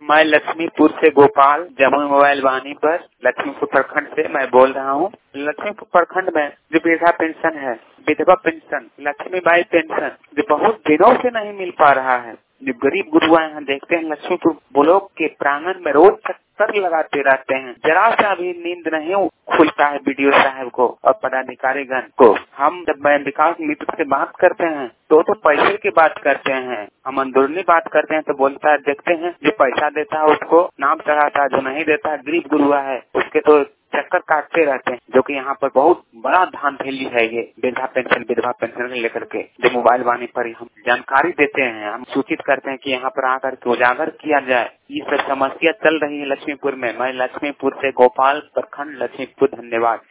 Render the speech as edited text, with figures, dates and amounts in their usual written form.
मैं लक्ष्मीपुर से गोपाल जमुई मोबाइल वाहिनी पर लक्ष्मीपुर प्रखंड से मैं बोल रहा हूँ। लक्ष्मीपुर प्रखंड में जो वृद्धा पेंशन है, विधवा पेंशन, लक्ष्मीबाई पेंशन जो बहुत दिनों से नहीं मिल पा रहा है। जो गरीब गुरुआ यहाँ देखते हैं लक्ष्मीपुर ब्लॉक के प्रांगण में रोज चक्कर लगाते रहते हैं। जरा सा भी नींद नहीं खुलता है बीडीओ साहब को और पदाधिकारीगण को। हम जब विकास मित्र से बात करते हैं तो पैसे की बात करते हैं, हम अंदरूनी बात करते हैं तो बोलता है देखते हैं जो पैसा देता है उसको नाम चढ़ाता है, जो नहीं देता है गरीब गुरुआ है उसके तो चक्कर काटते रहते हैं। जो कि यहाँ पर बहुत बड़ा धांधली है ये वृद्धा पेंशन विधवा पेंशन लेकर के। जो मोबाइल वाणी पर हम जानकारी देते हैं, हम सूचित करते हैं कि यहाँ पर आकर के उजागर किया जाए। ये सब समस्या चल रही है लक्ष्मीपुर में। मैं लक्ष्मीपुर से गोपाल प्रखंड लक्ष्मीपुर। धन्यवाद।